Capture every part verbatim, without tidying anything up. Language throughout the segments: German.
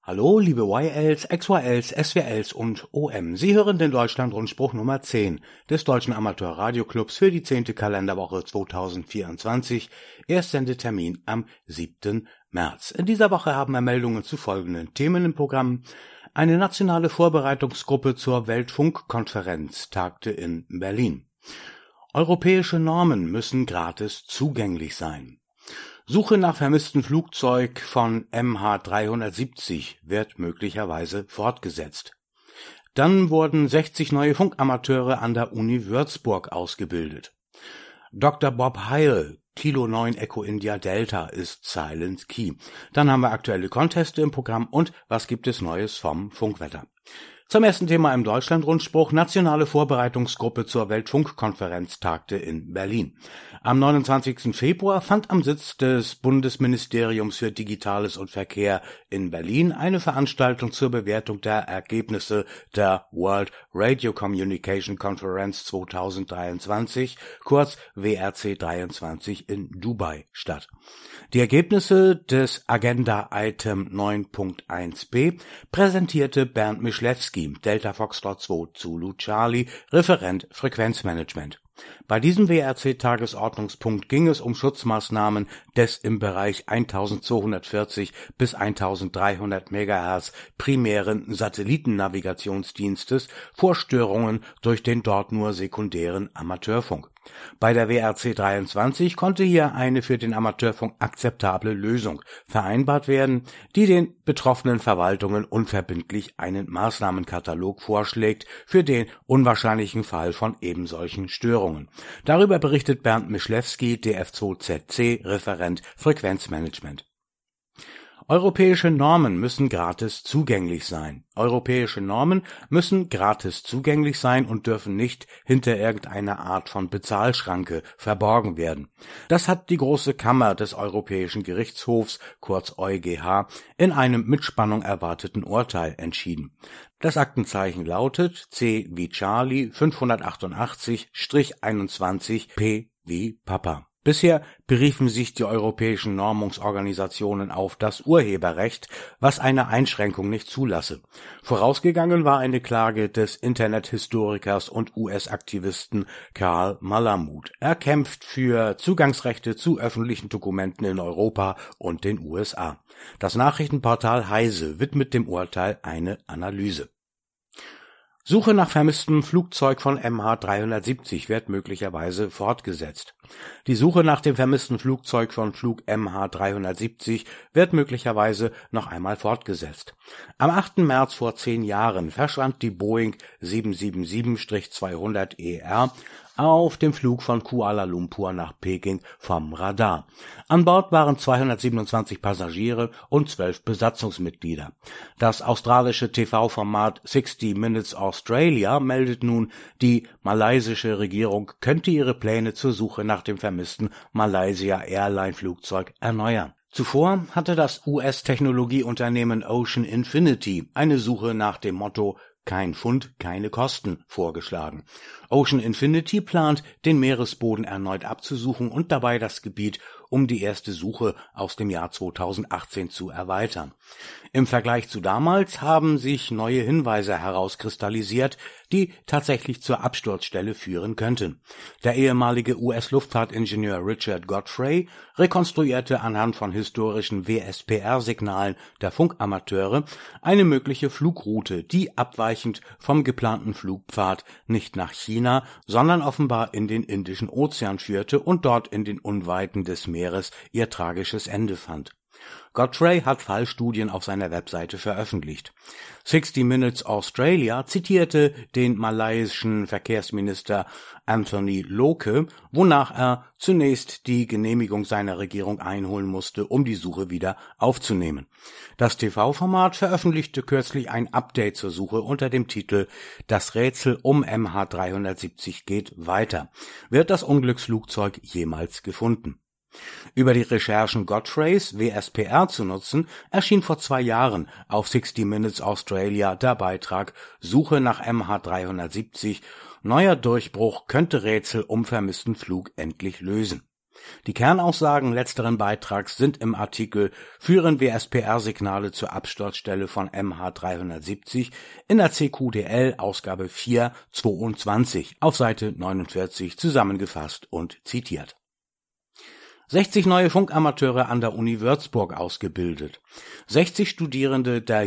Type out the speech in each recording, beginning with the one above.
Hallo, liebe Y Ls, X Y Ls, S W Ls und O M. Sie hören den Deutschland-Rundspruch Nummer zehn des Deutschen Amateur-Radio-Clubs für die zehnte Kalenderwoche zweitausendvierundzwanzig. Erstsendetermin am siebten März. In dieser Woche haben wir Meldungen zu folgenden Themen im Programm. Eine nationale Vorbereitungsgruppe zur Weltfunkkonferenz tagte in Berlin. Europäische Normen müssen gratis zugänglich sein. Suche nach vermissten Flugzeug von M H dreihundertsiebzig wird möglicherweise fortgesetzt. Dann wurden sechzig neue Funkamateure an der Uni Würzburg ausgebildet. Doktor Bob Heil, Kilo neun Echo India Delta ist Silent Key. Dann haben wir aktuelle Conteste im Programm und was gibt es Neues vom Funkwetter. Zum ersten Thema im Deutschland-Rundspruch. Nationale Vorbereitungsgruppe zur Weltfunkkonferenz tagte in Berlin. Am neunundzwanzigsten Februar fand am Sitz des Bundesministeriums für Digitales und Verkehr in Berlin eine Veranstaltung zur Bewertung der Ergebnisse der World Radio Communication Conference zweitausenddreiundzwanzig, kurz W R C dreiundzwanzig in Dubai statt. Die Ergebnisse des Agenda-Item neun Punkt eins b präsentierte Bernd Mischlewski, Delta Foxtrot zwei Zulu Charlie, Referent Frequenzmanagement. Bei diesem W R C-Tagesordnungspunkt ging es um Schutzmaßnahmen des im Bereich eintausendzweihundertvierzig bis eintausenddreihundert Megahertz primären Satellitennavigationsdienstes vor Störungen durch den dort nur sekundären Amateurfunk. Bei der W R C dreiundzwanzig konnte hier eine für den Amateurfunk akzeptable Lösung vereinbart werden, die den betroffenen Verwaltungen unverbindlich einen Maßnahmenkatalog vorschlägt für den unwahrscheinlichen Fall von ebensolchen Störungen. Darüber berichtet Bernd Mischlewski, D F zwei Z C, Referent Frequenzmanagement. Europäische Normen müssen gratis zugänglich sein. Europäische Normen müssen gratis zugänglich sein und dürfen nicht hinter irgendeiner Art von Bezahlschranke verborgen werden. Das hat die Große Kammer des Europäischen Gerichtshofs, kurz EuGH, in einem mit Spannung erwarteten Urteil entschieden. Das Aktenzeichen lautet C wie Charlie fünfhundertachtundachtzig einundzwanzig P wie Papa. Bisher beriefen sich die europäischen Normungsorganisationen auf das Urheberrecht, was eine Einschränkung nicht zulasse. Vorausgegangen war eine Klage des Internethistorikers und U S-Aktivisten Karl Malamud. Er kämpft für Zugangsrechte zu öffentlichen Dokumenten in Europa und den U S A. Das Nachrichtenportal Heise widmet dem Urteil eine Analyse. Suche nach vermisstem Flugzeug von M H dreihundertsiebzig wird möglicherweise fortgesetzt. Die Suche nach dem vermissten Flugzeug von Flug M H dreihundertsiebzig wird möglicherweise noch einmal fortgesetzt. Am achten März vor zehn Jahren verschwand die Boeing sieben sieben sieben zweihundert E R auf dem Flug von Kuala Lumpur nach Peking vom Radar. An Bord waren zweihundertsiebenundzwanzig Passagiere und zwölf Besatzungsmitglieder. Das australische T V-Format sixty Minutes Australia meldet nun, die malaysische Regierung könnte ihre Pläne zur Suche nach dem vermissten Malaysia Airline Flugzeug erneuern. Zuvor hatte das U S-Technologieunternehmen Ocean Infinity eine Suche nach dem Motto Kein Fund, keine Kosten vorgeschlagen. Ocean Infinity plant, den Meeresboden erneut abzusuchen und dabei das Gebiet um die erste Suche aus dem Jahr zweitausendachtzehn zu erweitern. Im Vergleich zu damals haben sich neue Hinweise herauskristallisiert, die tatsächlich zur Absturzstelle führen könnten. Der ehemalige U S-Luftfahrtingenieur Richard Godfrey rekonstruierte anhand von historischen W S P R-Signalen der Funkamateure eine mögliche Flugroute, die abweichend vom geplanten Flugpfad nicht nach China, sondern offenbar in den Indischen Ozean führte und dort in den Unweiten des Meeres ihr tragisches Ende fand. Godfrey hat Fallstudien auf seiner Webseite veröffentlicht. sixty Minutes Australia zitierte den malaysischen Verkehrsminister Anthony Loke, wonach er zunächst die Genehmigung seiner Regierung einholen musste, um die Suche wieder aufzunehmen. Das T V-Format veröffentlichte kürzlich ein Update zur Suche unter dem Titel »Das Rätsel um M H dreihundertsiebzig geht weiter. Wird das Unglücksflugzeug jemals gefunden?« Über die Recherchen Godfreys, W S P R zu nutzen, erschien vor zwei Jahren auf sixty Minutes Australia der Beitrag »Suche nach M H dreihundertsiebzig. Neuer Durchbruch könnte Rätsel um vermissten Flug endlich lösen«. Die Kernaussagen letzteren Beitrags sind im Artikel Führen wir S P R-Signale zur Absturzstelle von M H dreihundertsiebzig in der C Q D L Ausgabe vier zweiundzwanzig auf Seite neunundvierzig zusammengefasst und zitiert. sechzig neue Funkamateure an der Uni Würzburg ausgebildet. sechzig Studierende der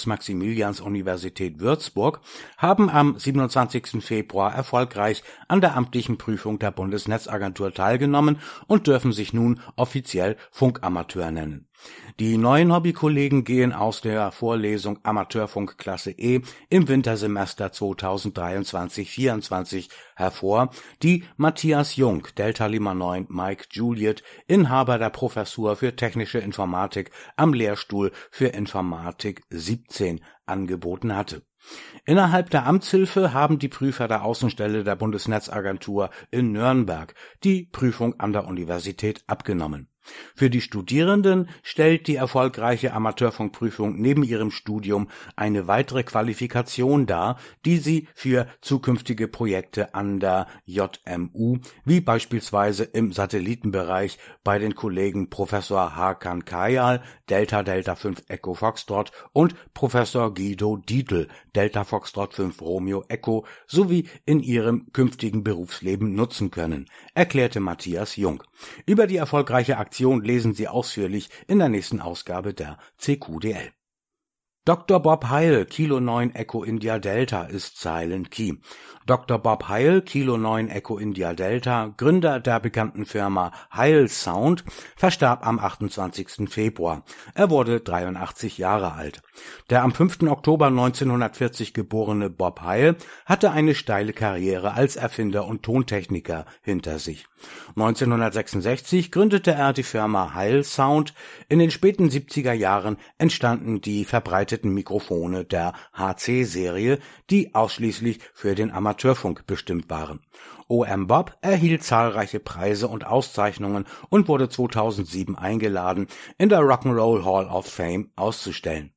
Julius-Maximilians-Universität Würzburg haben am siebenundzwanzigsten Februar erfolgreich an der amtlichen Prüfung der Bundesnetzagentur teilgenommen und dürfen sich nun offiziell Funkamateur nennen. Die neuen Hobbykollegen gehen aus der Vorlesung Amateurfunk Klasse E im Wintersemester zweitausenddreiundzwanzig vierundzwanzig hervor, die Matthias Jung, Delta Lima neun Mike Juliet, Inhaber der Professur für Technische Informatik am Lehrstuhl für Informatik siebzehn, angeboten hatte. Innerhalb der Amtshilfe haben die Prüfer der Außenstelle der Bundesnetzagentur in Nürnberg die Prüfung an der Universität abgenommen. Für die Studierenden stellt die erfolgreiche Amateurfunkprüfung neben ihrem Studium eine weitere Qualifikation dar, die sie für zukünftige Projekte an der J M U, wie beispielsweise im Satellitenbereich bei den Kollegen Professor Hakan Kayal, Delta Delta fünf Echo Foxtrot und Professor Guido Dietl, Delta Foxtrot fünf Romeo Echo, sowie in ihrem künftigen Berufsleben nutzen können, erklärte Matthias Jung. Über die erfolgreiche Aktion lesen Sie ausführlich in der nächsten Ausgabe der C Q D L. Doktor Bob Heil, Kilo neun Echo India Delta, ist Silent Key. Doktor Bob Heil, Kilo neun Echo India Delta, Gründer der bekannten Firma Heil Sound, verstarb am achtundzwanzigsten Februar. Er wurde dreiundachtzig Jahre alt. Der am fünften Oktober neunzehnhundertvierzig geborene Bob Heil hatte eine steile Karriere als Erfinder und Tontechniker hinter sich. neunzehnhundertsechsundsechzig gründete er die Firma Heil Sound. In den späten siebziger Jahren entstanden die verbreiteten Mikrofone der H C-Serie, die ausschließlich für den Amateurfunk bestimmt waren. O M Bob erhielt zahlreiche Preise und Auszeichnungen und wurde zweitausendsieben eingeladen, in der Rock'n'Roll Hall of Fame auszustellen.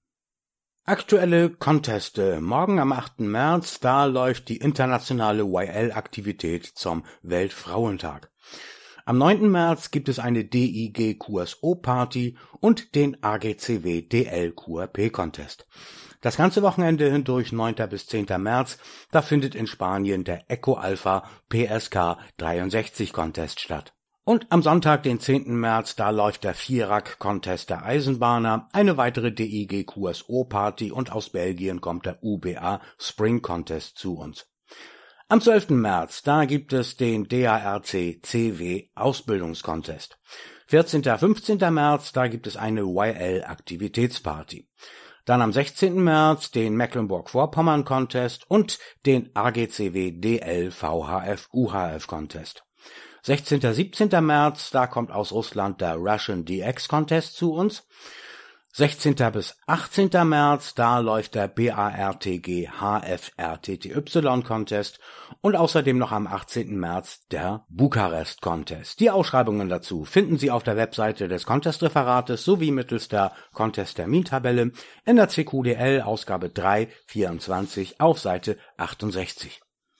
Aktuelle Conteste. Morgen am achten März, da läuft die internationale Y L-Aktivität zum Weltfrauentag. Am neunten März gibt es eine D I G Q S O-Party und den A G C W D L Q R P-Contest. Das ganze Wochenende hindurch, neunten bis zehnten März, da findet in Spanien der Echo Alpha P S K dreiundsechzig Contest statt. Und am Sonntag, den zehnten März, da läuft der Vierak-Contest der Eisenbahner, eine weitere D I G Q S O-Party und aus Belgien kommt der U B A Spring Contest zu uns. Am zwölften März, da gibt es den D A R C C W Ausbildungscontest. vierzehnten bis fünfzehnten März, da gibt es eine Y L-Aktivitätsparty. Dann am sechzehnten März den Mecklenburg-Vorpommern Contest und den A G C W D L V H F U H F Contest. sechzehnten bis siebzehnten März, da kommt aus Russland der Russian D X Contest zu uns. sechzehnten bis achtzehnten März, da läuft der B A R T G H F R T T Y Contest und außerdem noch am achtzehnten März der Bukarest Contest. Die Ausschreibungen dazu finden Sie auf der Webseite des Contest-Referates sowie mittels der Contest-Termintabelle in der C Q D L Ausgabe drei vierundzwanzig auf Seite achtundsechzig.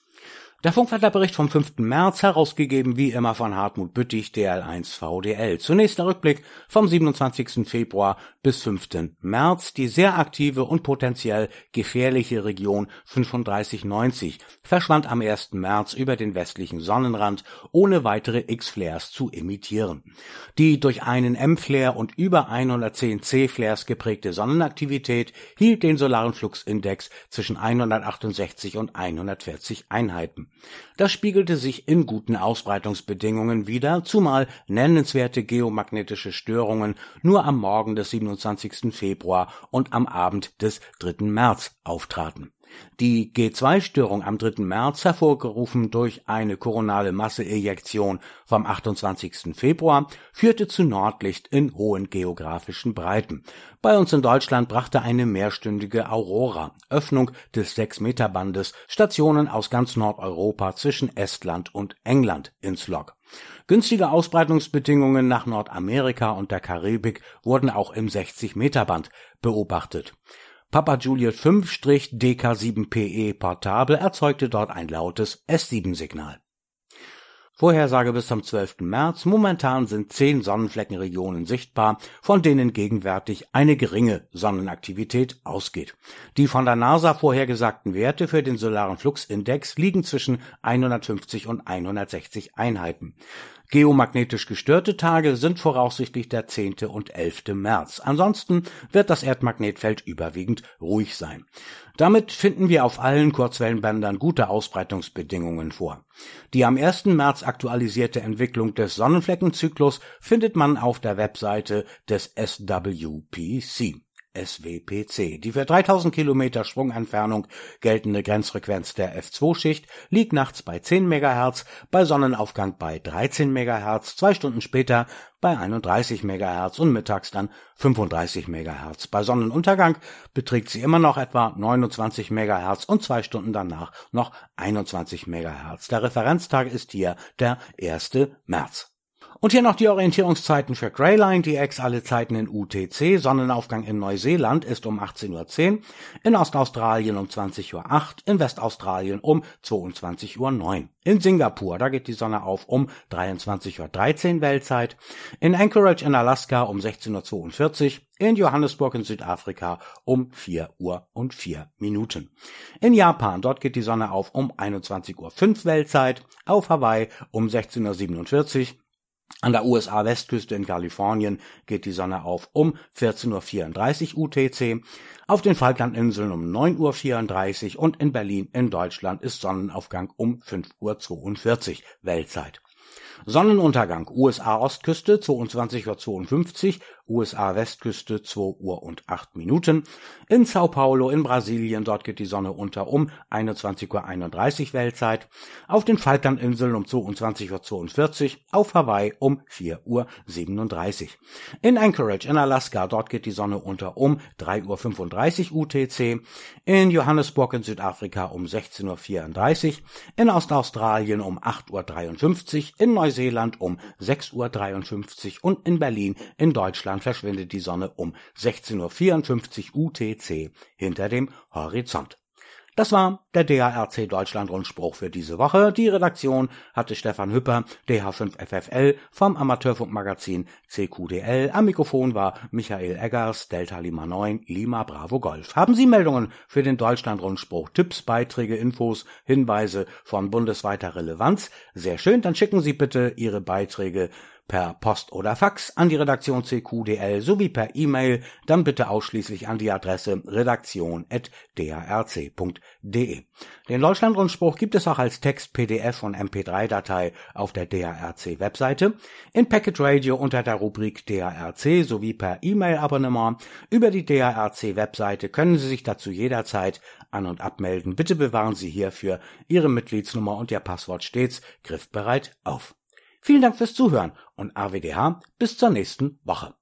Der Funkwetterbericht vom fünften März, herausgegeben wie immer von Hartmut Büttig, D L eins V D L. Zunächst der Rückblick vom siebenundzwanzigsten Februar bis fünften März. Die sehr aktive und potenziell gefährliche Region fünfunddreißig neunzig verschwand am ersten März über den westlichen Sonnenrand, ohne weitere X-Flares zu emittieren. Die durch einen M-Flare und über hundertzehn C-Flares geprägte Sonnenaktivität hielt den solaren Fluxindex zwischen hundertachtundsechzig und hundertvierzig Einheiten. Das spiegelte sich in guten Ausbreitungsbedingungen wider, zumal nennenswerte geomagnetische Störungen nur am Morgen des siebenundzwanzigsten Februar und am Abend des dritten März auftraten. Die G zwei Störung am dritten März, hervorgerufen durch eine koronale Masseejektion vom achtundzwanzigsten Februar, führte zu Nordlicht in hohen geografischen Breiten. Bei uns in Deutschland brachte eine mehrstündige Aurora, Öffnung des sechs Meter Bandes, Stationen aus ganz Nordeuropa zwischen Estland und England ins Log. Günstige Ausbreitungsbedingungen nach Nordamerika und der Karibik wurden auch im sechzig Meter Band beobachtet. Papa Juliet fünf D K sieben P E Portable erzeugte dort ein lautes S sieben Signal. Vorhersage bis zum zwölften März. Momentan sind zehn Sonnenfleckenregionen sichtbar, von denen gegenwärtig eine geringe Sonnenaktivität ausgeht. Die von der NASA vorhergesagten Werte für den solaren Fluxindex liegen zwischen hundertfünfzig und hundertsechzig Einheiten. Geomagnetisch gestörte Tage sind voraussichtlich der zehnte und elfte März. Ansonsten wird das Erdmagnetfeld überwiegend ruhig sein. Damit finden wir auf allen Kurzwellenbändern gute Ausbreitungsbedingungen vor. Die am ersten März aktualisierte Entwicklung des Sonnenfleckenzyklus findet man auf der Webseite des S W P C. S W P C. Die für dreitausend Kilometer Schwungentfernung geltende Grenzfrequenz der F zwei Schicht liegt nachts bei zehn Megahertz, bei Sonnenaufgang bei dreizehn Megahertz, zwei Stunden später bei einunddreißig Megahertz und mittags dann fünfunddreißig Megahertz. Bei Sonnenuntergang beträgt sie immer noch etwa neunundzwanzig Megahertz und zwei Stunden danach noch einundzwanzig Megahertz. Der Referenztag ist hier der erste März. Und hier noch die Orientierungszeiten für Greyline D X, alle Zeiten in U T C. Sonnenaufgang in Neuseeland ist um achtzehn Uhr zehn, in Ostaustralien um zwanzig Uhr acht, in Westaustralien um zweiundzwanzig Uhr neun. In Singapur, da geht die Sonne auf um dreiundzwanzig Uhr dreizehn Weltzeit, in Anchorage in Alaska um sechzehn Uhr zweiundvierzig, in Johannesburg in Südafrika um vier Uhr und vier Minuten. In Japan, dort geht die Sonne auf um einundzwanzig Uhr fünf Weltzeit, auf Hawaii um sechzehn Uhr siebenundvierzig, an der U S A-Westküste in Kalifornien geht die Sonne auf um vierzehn Uhr vierunddreißig U T C, auf den Falklandinseln um neun Uhr vierunddreißig und in Berlin in Deutschland ist Sonnenaufgang um fünf Uhr zweiundvierzig Weltzeit. Sonnenuntergang U S A-Ostküste zweiundzwanzig Uhr zweiundfünfzig, U S A-Westküste zwei Uhr und acht Minuten. In Sao Paulo in Brasilien, dort geht die Sonne unter um einundzwanzig Uhr einunddreißig Weltzeit. Auf den Falklandinseln um zweiundzwanzig Uhr zweiundvierzig, auf Hawaii um vier Uhr siebenunddreißig. In Anchorage in Alaska, dort geht die Sonne unter um drei Uhr fünfunddreißig U T C. In Johannesburg in Südafrika um sechzehn Uhr vierunddreißig. In Ostaustralien um acht Uhr dreiundfünfzig. In Neuseeland um sechs Uhr dreiundfünfzig und in Berlin in Deutschland verschwindet die Sonne um sechzehn Uhr vierundfünfzig U T C hinter dem Horizont. Das war der D H R C Deutschland Rundspruch für diese Woche. Die Redaktion hatte Stefan Hüpper, D H fünf F F L vom Amateurfunkmagazin C Q D L. Am Mikrofon war Michael Eggers, Delta Lima neun, Lima Bravo Golf. Haben Sie Meldungen für den Deutschland Rundspruch, Tipps, Beiträge, Infos, Hinweise von bundesweiter Relevanz? Sehr schön, dann schicken Sie bitte Ihre Beiträge per Post oder Fax an die Redaktion C Q D L sowie per E-Mail, dann bitte ausschließlich an die Adresse redaktion at d h r c punkt d e. Den Deutschlandrundspruch gibt es auch als Text, P D F und M P drei Datei auf der D H R C-Webseite, in Packet Radio unter der Rubrik D H R C sowie per E-Mail-Abonnement. Über die D H R C-Webseite können Sie sich dazu jederzeit an- und abmelden. Bitte bewahren Sie hierfür Ihre Mitgliedsnummer und Ihr Passwort stets griffbereit auf. Vielen Dank fürs Zuhören und A W D H bis zur nächsten Woche.